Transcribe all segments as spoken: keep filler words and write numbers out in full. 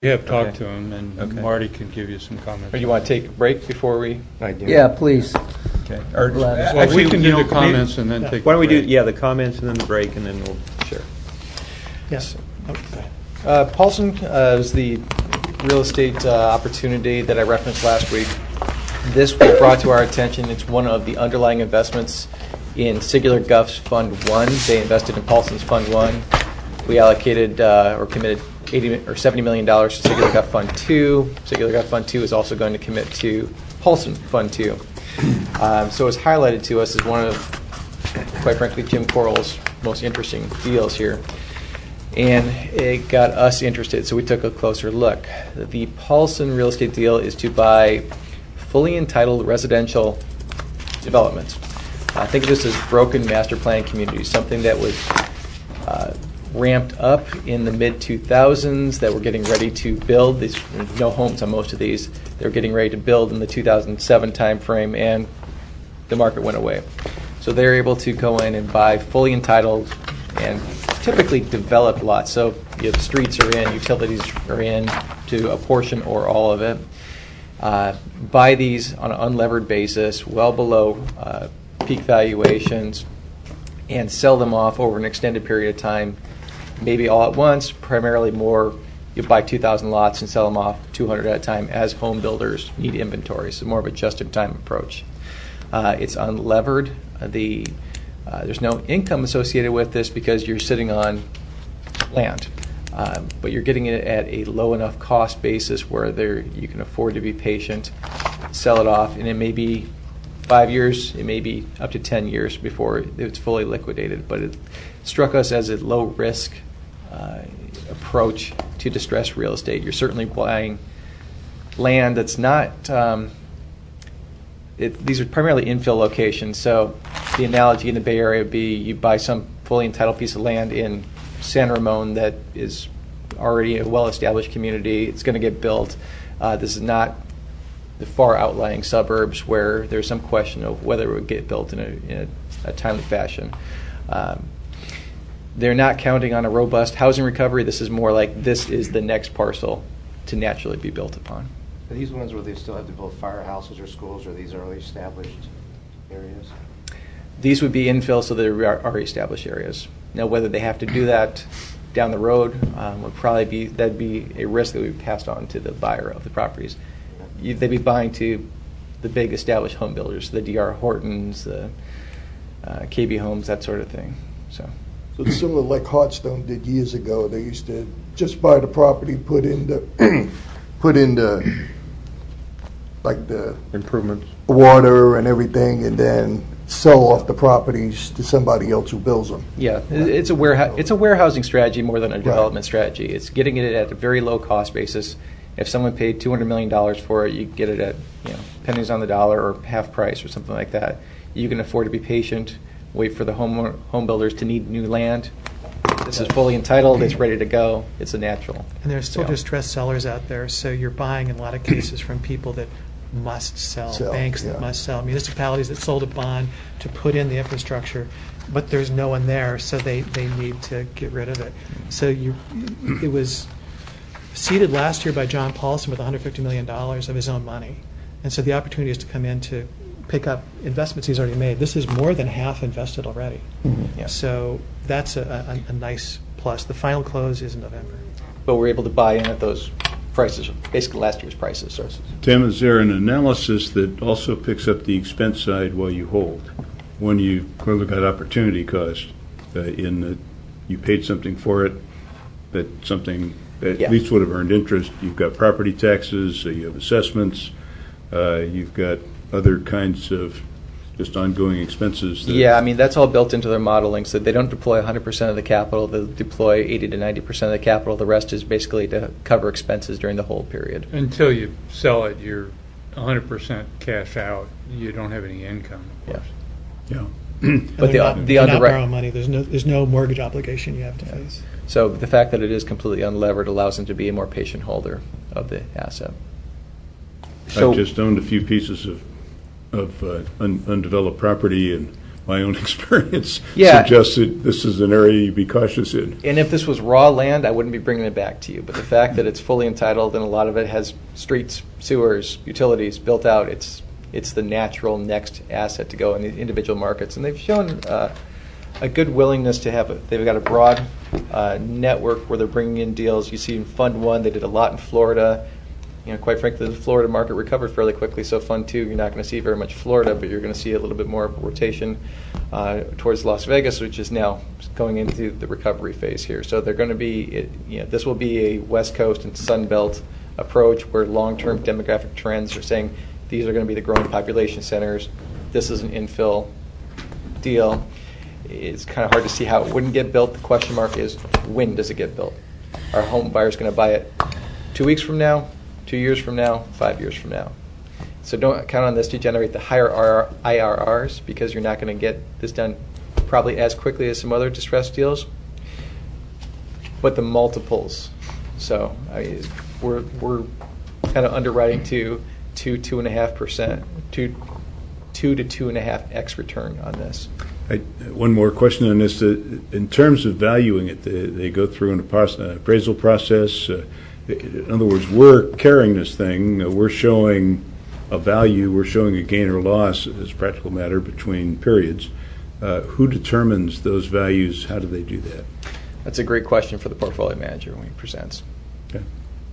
You have talked Okay. to him, and Okay. Marty can give you some comments. Or do you want to take a break before we? I do. Yeah, please. Okay. Or, Glad- Well, actually, we can you do know, the comments and then yeah. take. Why don't we a do, break. yeah, the comments and then the break, and then we'll, Sure. Yes. Oh, go ahead. Uh, Paulson uh, was the real estate uh, opportunity that I referenced last week. This was brought to our attention. It's one of the underlying investments in Singular Guff's Fund One. They invested in Paulson's Fund One. We allocated uh, or committed eighty or seventy million dollars to Singular Guff Fund Two. Singular Guff Fund Two is also going to commit to Paulson Fund Two. Um, so it's highlighted to us as one of, quite frankly, Jim Correll's most interesting deals here. And it got us interested, so we took a closer look. The Paulson real estate deal is to buy fully entitled residential developments. Uh, think of this as broken master plan communities, something that was uh, ramped up in the mid two thousands that were getting ready to build. These no homes on most of these. They were getting ready to build in the two thousand seven timeframe, and the market went away. So they're able to go in and buy fully entitled and typically developed lots. So you have streets are in, utilities are in to a portion or all of it. Uh, buy these on an unlevered basis, well below uh, peak valuations, and sell them off over an extended period of time, maybe all at once, primarily more. You buy two thousand lots and sell them off two hundred at a time as home builders need inventory. So more of a just-in-time approach. Uh, it's unlevered. Uh, the uh, there's no income associated with this because you're sitting on land, uh, but you're getting it at a low enough cost basis where there you can afford to be patient, sell it off, and it may be five years, it may be up to ten years before it's fully liquidated. But it struck us as a low-risk uh, approach to distressed real estate. You're certainly buying land that's not. Um, It, these are primarily infill locations, so the analogy in the Bay Area would be you buy some fully entitled piece of land in San Ramon that is already a well-established community. It's going to get built. Uh, this is not the far outlying suburbs where there's some question of whether it would get built in a, in a, a timely fashion. Um, they're not counting on a robust housing recovery. This is more like this is the next parcel to naturally be built upon. Are these ones where they still have to build firehouses or schools, or these already established areas? These would be infill, so they're already established areas. Now, whether they have to do that down the road um, would probably be that'd be a risk that would be passed on to the buyer of the properties. You, they'd be buying to the big established home builders, the D R Hortons, the uh, K B Homes, that sort of thing. So. So it's similar like Hartstone did years ago. They used to just buy the property, put in the put in the like the improvements. water and everything, and then sell off the properties to somebody else who builds them. Yeah, it's a warehouse. It's a warehousing strategy more than a development strategy. It's getting it at a very low cost basis. If someone paid two hundred million dollars for it, you get it at you know pennies on the dollar or half price or something like that. You can afford to be patient, wait for the home home builders to need new land. This is fully entitled. It's ready to go. It's a natural. And there's still sale. distressed sellers out there, so you're buying in a lot of cases from people that must sell, Sell, banks that yeah. must sell, municipalities that sold a bond to put in the infrastructure, but there's no one there, so they, they need to get rid of it. So you, it was seeded last year by John Paulson with one hundred fifty million dollars of his own money. And so the opportunity is to come in to pick up investments he's already made. This is more than half invested already. Mm-hmm. Yeah. So that's a, a, a nice plus. The final close is in November. But we're able to buy in at those prices, basically last year's prices. Tim, is there an analysis that also picks up the expense side while you hold? When you clearly got opportunity cost uh, in that you paid something for it, that something at Yeah. least would have earned interest. You've got property taxes, uh, you have assessments, uh, you've got other kinds of just ongoing expenses. That Yeah, I mean, that's all built into their modeling, so they don't deploy one hundred percent of the capital. They deploy eighty to ninety percent of the capital. The rest is basically to cover expenses during the whole period. Until you sell it, you're one hundred percent cash out. You don't have any income, of course. Yeah. And But the, they're not, the they're not underwrite- borrowing money. There's no there's no mortgage obligation you have to face. So the fact that it is completely unlevered allows them to be a more patient holder of the asset. So- I've just owned a few pieces of of uh, un- undeveloped property, and my own experience Yeah. suggests that this is an area you'd be cautious in. And if this was raw land, I wouldn't be bringing it back to you. But the fact that it's fully entitled and a lot of it has streets, sewers, utilities built out, it's it's the natural next asset to go in the individual markets. And they've shown uh, a good willingness to have it. They've got a broad uh, network where they're bringing in deals. You see in Fund One, they did a lot in Florida. You know, quite frankly, the Florida market recovered fairly quickly. So Fund Two, you're not going to see very much Florida, but you're going to see a little bit more of a rotation uh, towards Las Vegas, which is now going into the recovery phase here. So they're going to be, it, you know, this will be a West Coast and Sun Belt approach where long-term demographic trends are saying these are going to be the growing population centers. This is an infill deal. It's kind of hard to see how it wouldn't get built. The question mark is, when does it get built? Are home buyers going to buy it two weeks from now? Two years from now, five years from now. So don't count on this to generate the higher I R Rs because you're not going to get this done probably as quickly as some other distressed deals. But the multiples. So I mean, we're we're kind of underwriting to two two and a half percent, two two to two and a half x return on this. I, one more question on this. Uh, in terms of valuing it, they, they go through an appros- uh, appraisal process. Uh, in other words, we're carrying this thing. Uh, we're showing a value. We're showing a gain or loss as a practical matter between periods. Uh, who determines those values? How do they do that? That's a great question for the portfolio manager when he presents. Okay.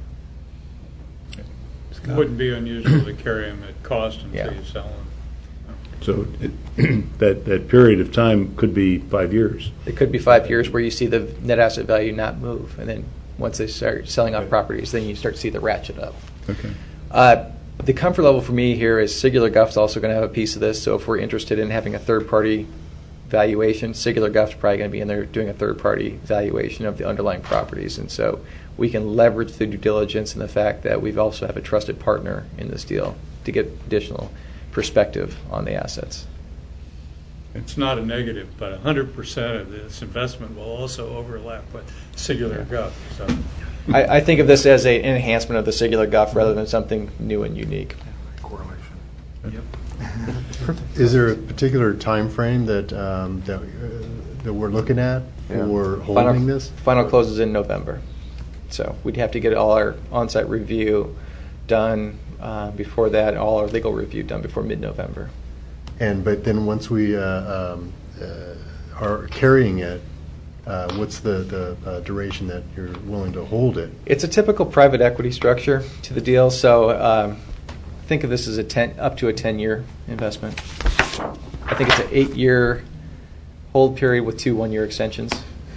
It wouldn't be unusual to carry them at cost until Yeah. you sell them. So it, that that period of time could be five years. It could be five years where you see the net asset value not move, and then once they start selling off properties, then you start to see the ratchet up. Okay. Uh, the comfort level for me here is Singular Guff's also going to have a piece of this. So if we're interested in having a third-party valuation, Singular Guff's probably going to be in there doing a third-party valuation of the underlying properties, and so we can leverage the due diligence and the fact that we also have a trusted partner in this deal to get additional perspective on the assets. It's not a negative, but one hundred percent of this investment will also overlap with Singular Guff. So I, I think of this as a, an enhancement of the Singular Guff rather than something new and unique. Is there a particular time frame that um, that, uh, that we're looking at for holding Final, this? final close is in November. So we'd have to get all our on-site review done uh, before that, all our legal review done before mid-November. And but then once we uh, um, uh, are carrying it, uh, what's the, the uh, duration that you're willing to hold it? It's a typical private equity structure to the deal, so um, think of this as a ten, up to a ten-year investment. I think it's an eight-year hold period with two one-year extensions.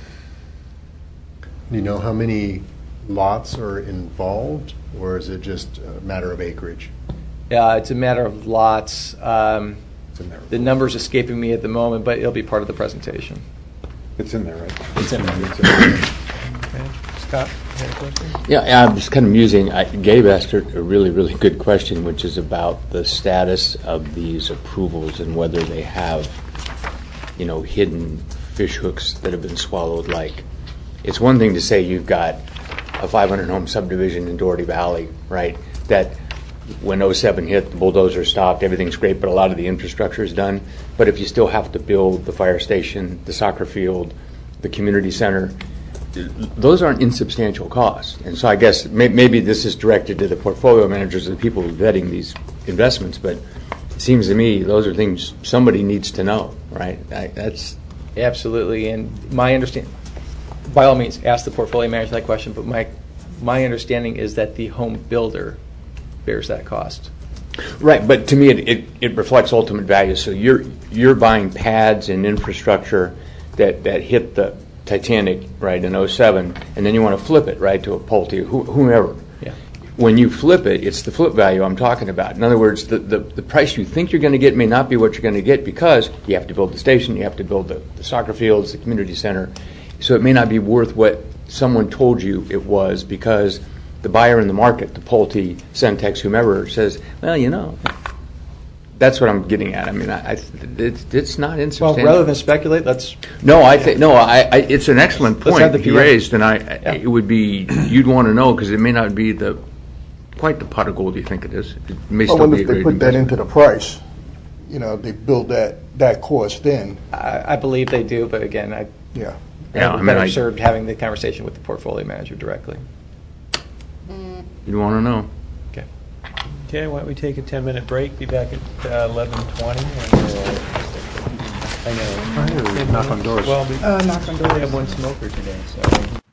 Do you know how many lots are involved, or is it just a matter of acreage? Uh, it's a matter of lots. Um, It's in there. the number's escaping me at the moment, but it'll be part of the presentation. It's in there, right? It's in there. Okay. Scott, you had a question? Yeah, I'm just kind of musing. I, Gabe asked a a really, really good question, which is about the status of these approvals and whether they have, you know, hidden fish hooks that have been swallowed. Like, it's one thing to say you've got a five hundred home subdivision in Doherty Valley, right? That when oh seven hit, the bulldozer stopped, everything's great, but a lot of the infrastructure is done. But if you still have to build the fire station, the soccer field, the community center, those aren't insubstantial costs. And so I guess may, maybe this is directed to the portfolio managers and the people vetting these investments, but it seems to me those are things somebody needs to know, right? I, that's Absolutely, and my understanding, by all means, ask the portfolio manager that question, but my my understanding is that the home builder bears that cost. right. But to me, it, it, it reflects ultimate value. So you're you're buying pads and infrastructure that, that hit the Titanic, right, in oh seven, and then you want to flip it, right, to a Pulte, who, whomever. Yeah. When you flip it, it's the flip value I'm talking about. In other words, the, the, the price you think you're going to get may not be what you're going to get because you have to build the station, you have to build the, the soccer fields, the community center. So it may not be worth what someone told you it was because the buyer in the market, the Pulte, Centex, whomever, says, well, you know, that's what I'm getting at. I mean, I, I, it's, it's not Well, insubstantial. rather than speculate, let's. No, I think no. I, I. It's an excellent Let's have point the you P M. raised, and I. Yeah. It would be you'd want to know because it may not be the quite the pot of gold you think it is. It may I still wonder be a if they great put that investment. into the price. you know, they build that, that cost in. I, I believe they do, but again, I, Yeah. Yeah, I I'm mean, better I- served having the conversation with the portfolio manager directly. You want to know? Okay. Okay, why don't we take a ten-minute break, be back at uh, eleven twenty? I know. Knock on doors. Well, we Uh, knock on we have doors. one smoker today, so.